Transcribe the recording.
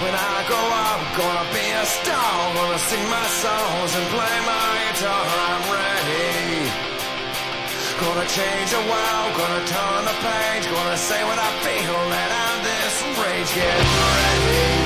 When I grow up, gonna be a star. Gonna sing my songs and play my guitar. I'm ready. Gonna change the world, gonna turn the page. Gonna say what I feel, let out this rage. Get ready.